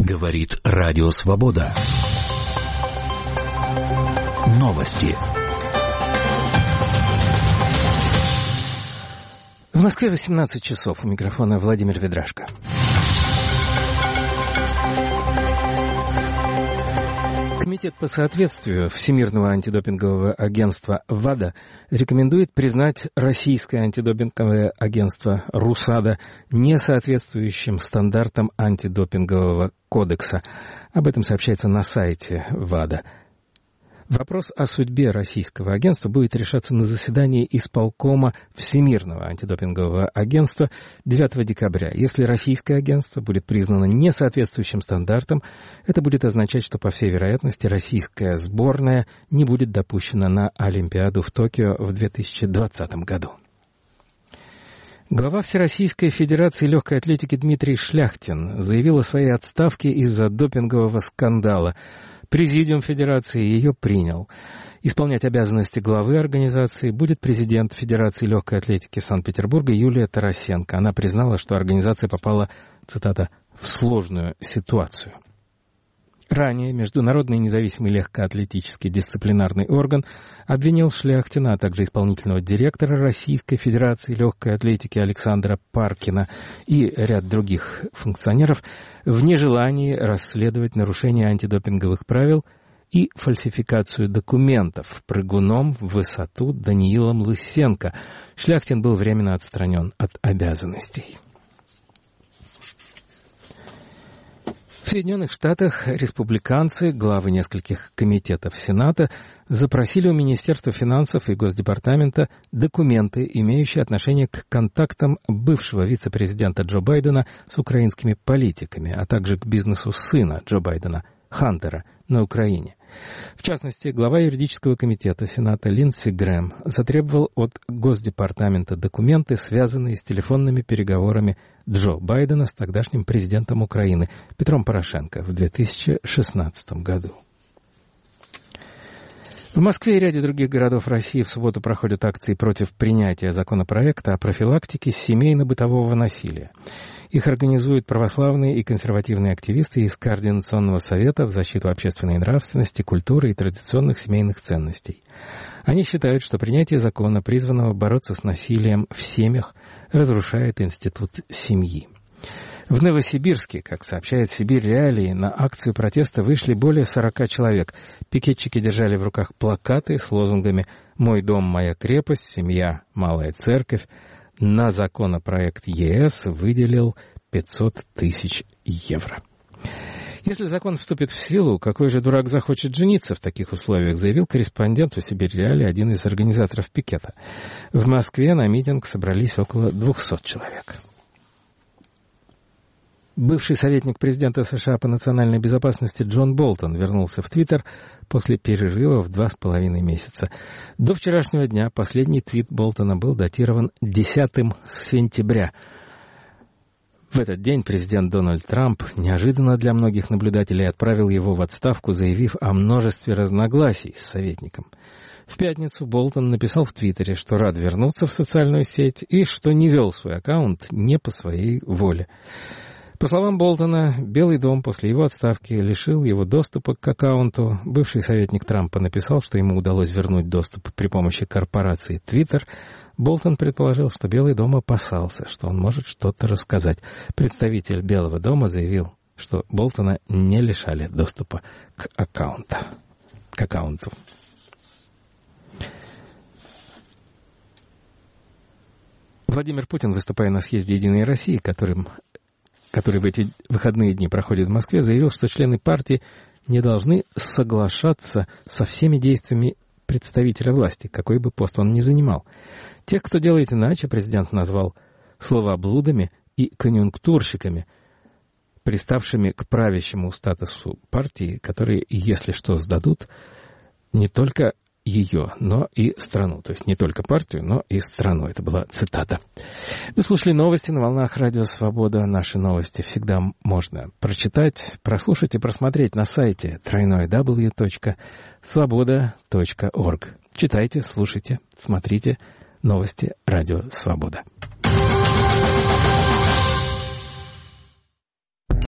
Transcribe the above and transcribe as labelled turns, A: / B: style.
A: Говорит Радио Свобода. Новости.
B: В Москве 18 часов. У микрофона Владимир Ведрашко. Комитет по соответствию Всемирного антидопингового агентства ВАДА рекомендует признать российское антидопинговое агентство РУСАДА несоответствующим стандартам антидопингового кодекса. Об этом сообщается на сайте ВАДА. Вопрос о судьбе российского агентства будет решаться на заседании исполкома Всемирного антидопингового агентства 9 декабря. Если российское агентство будет признано несоответствующим стандартам, это будет означать, что, по всей вероятности, российская сборная не будет допущена на Олимпиаду в Токио в 2020 году. Глава Всероссийской Федерации легкой атлетики Дмитрий Шляхтин заявил о своей отставке из-за допингового скандала. Президиум Федерации ее принял. Исполнять обязанности главы организации будет президент Федерации легкой атлетики Санкт-Петербурга Юлия Тарасенко. Она признала, что организация попала, цитата, «в сложную ситуацию». Ранее Международный независимый легкоатлетический дисциплинарный орган обвинил Шляхтина, а также исполнительного директора Российской Федерации легкой атлетики Александра Паркина и ряд других функционеров в нежелании расследовать нарушение антидопинговых правил и фальсификацию документов прыгуном в высоту Даниилом Лысенко. Шляхтин был временно отстранен от обязанностей. В Соединенных Штатах республиканцы, главы нескольких комитетов Сената, запросили у Министерства финансов и Госдепартамента документы, имеющие отношение к контактам бывшего вице-президента Джо Байдена с украинскими политиками, а также к бизнесу сына Джо Байдена, Хантера, на Украине. В частности, глава юридического комитета Сената Линдси Грэм затребовал от Госдепартамента документы, связанные с телефонными переговорами Джо Байдена с тогдашним президентом Украины Петром Порошенко в 2016 году. В Москве и ряде других городов России в субботу проходят акции против принятия законопроекта о профилактике семейно-бытового насилия. Их организуют православные и консервативные активисты из Координационного совета в защиту общественной нравственности, культуры и традиционных семейных ценностей. Они считают, что принятие закона, призванного бороться с насилием в семьях, разрушает институт семьи. В Новосибирске, как сообщает Сибирь Реалии, на акцию протеста вышли более 40 человек. Пикетчики держали в руках плакаты с лозунгами «Мой дом, моя крепость», «Семья, малая церковь». На законопроект ЕС выделил 500 тысяч евро. Если закон вступит в силу, какой же дурак захочет жениться в таких условиях, заявил корреспонденту Сибирь Реалии один из организаторов пикета. В Москве на митинг собрались около 200 человек. Бывший советник президента США по национальной безопасности Джон Болтон вернулся в Твиттер после перерыва в 2,5 месяца. До вчерашнего дня последний твит Болтона был датирован 10 сентября. В этот день президент Дональд Трамп неожиданно для многих наблюдателей отправил его в отставку, заявив о множестве разногласий с советником. В пятницу Болтон написал в Твиттере, что рад вернуться в социальную сеть и что не вел свой аккаунт не по своей воле. По словам Болтона, Белый дом после его отставки лишил его доступа к аккаунту. Бывший советник Трампа написал, что ему удалось вернуть доступ при помощи корпорации Twitter. Болтон предположил, что Белый дом опасался, что он может что-то рассказать. Представитель Белого дома заявил, что Болтона не лишали доступа к аккаунту. Владимир Путин, выступая на съезде «Единой России», который в эти выходные дни проходит в Москве, заявил, что члены партии не должны соглашаться со всеми действиями представителя власти, какой бы пост он ни занимал. Тех, кто делает иначе, президент назвал словоблудами и конъюнктурщиками, приставшими к правящему статусу партии, которые, если что, сдадут не только ее, но и страну. То есть не только партию, но и страну. Это была цитата. Вы слушали новости на волнах Радио Свобода. Наши новости всегда можно прочитать, прослушать и просмотреть на сайте www.svoboda.org. Читайте, слушайте, смотрите новости Радио Свобода.